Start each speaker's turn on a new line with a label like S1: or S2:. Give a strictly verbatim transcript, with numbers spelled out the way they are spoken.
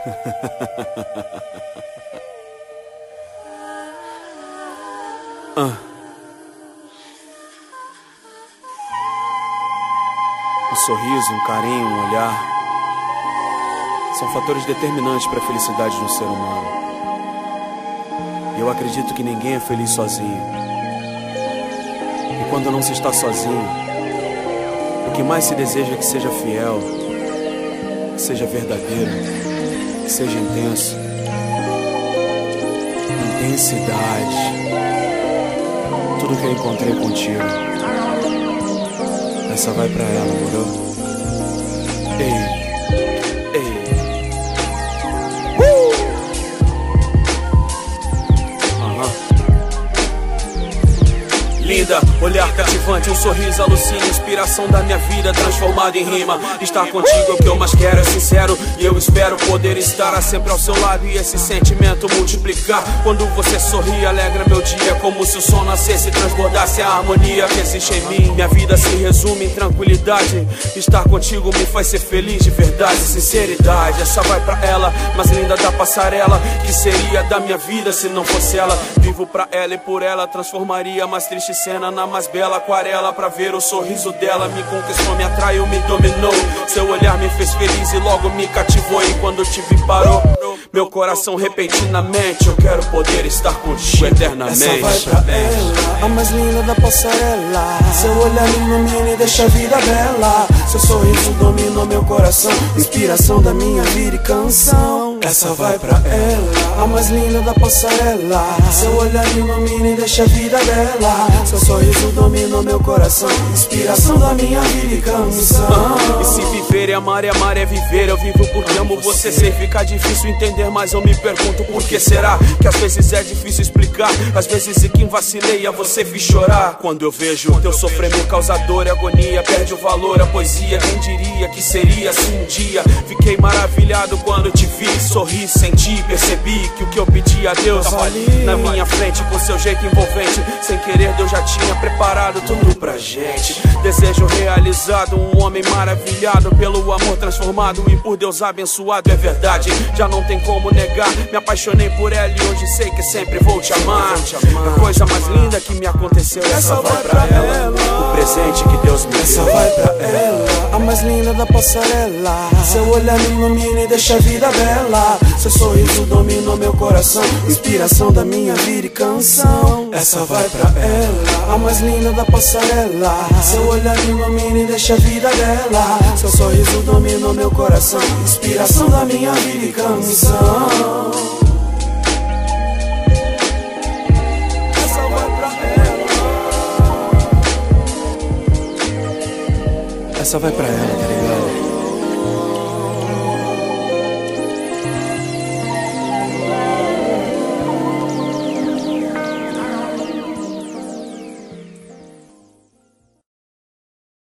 S1: ah. Um sorriso, um carinho, um olhar são fatores determinantes para a felicidade de um ser humano. E eu acredito que ninguém é feliz sozinho. E quando não se está sozinho, o que mais se deseja é que seja fiel, que seja verdadeiro, que seja intenso. Intensidade. Tudo que eu encontrei contigo, essa vai pra ela, moro? Ei, ei. Uh! Aham. Linda, olhar cativante, um sorriso alucina, inspiração da minha vida transformada em rima. Estar contigo é o que eu mais quero, é sincero, e eu espero poder estar sempre ao seu lado e esse sentimento multiplicar. Quando você sorri, alegra meu dia, como se o sol nascesse e transbordasse a harmonia que existe em mim. Minha vida se resume em tranquilidade, estar contigo me faz ser feliz de verdade, sinceridade. Essa vai pra ela, mais linda da passarela, que seria da minha vida se não fosse ela. Vivo pra ela e por ela transformaria a mais triste cena na mais bela aquarela. Pra ver o sorriso dela, me conquistou, me atraiu, me dominou. Seu olhar me fez feliz e logo me cativou. E quando te vi parou meu coração repentinamente. Eu quero poder estar contigo eternamente.
S2: Essa vai pra ela, a mais linda da passarela. Seu olhar me ilumina e deixa a vida bela. Seu sorriso dominou meu coração, inspiração da minha vida e canção. Essa vai pra ela, a mais linda da passarela. Seu olhar me ilumina e deixa a vida bela. Seu sorriso dominou meu coração, inspiração da minha vida e canção.
S1: E se viver é amar, e amar é viver. Eu vivo porque amo você, sei ficar difícil entender, mas eu me pergunto por que será que às vezes é difícil explicar. Às vezes e quem vacilei a você fiz chorar. Quando eu vejo teu sofrimento causador e agonia, perde o valor a poesia. Quem diria que seria assim um dia? Fiquei maravilhado quando te vi, sorri, senti, percebi que o que eu pedi a Deus tava ali na minha frente, com seu jeito envolvente. Sem querer Deus já tinha preparado tudo pra gente. Desejo realizado, um homem maravilhado pelo amor transformado e por Deus abençoado, é verdade, já não tem como negar. Me apaixonei por ela e hoje sei que sempre vou te amar. A coisa mais linda que me aconteceu, essa vai pra ela, o presente que Deus me deu.
S2: Essa vai pra ela, a mais linda da passarela. Seu olhar me ilumina e deixa a vida bela. Seu sorriso dominou meu coração, inspiração da minha vida e canção. Essa vai pra ela, a mais linda da passarela. Seu olhar me ilumina e deixa a vida bela. Seu sorriso dominou meu coração, inspiração da minha vida e canção. Essa vai pra ela.
S1: Essa vai pra ela, tá ligado?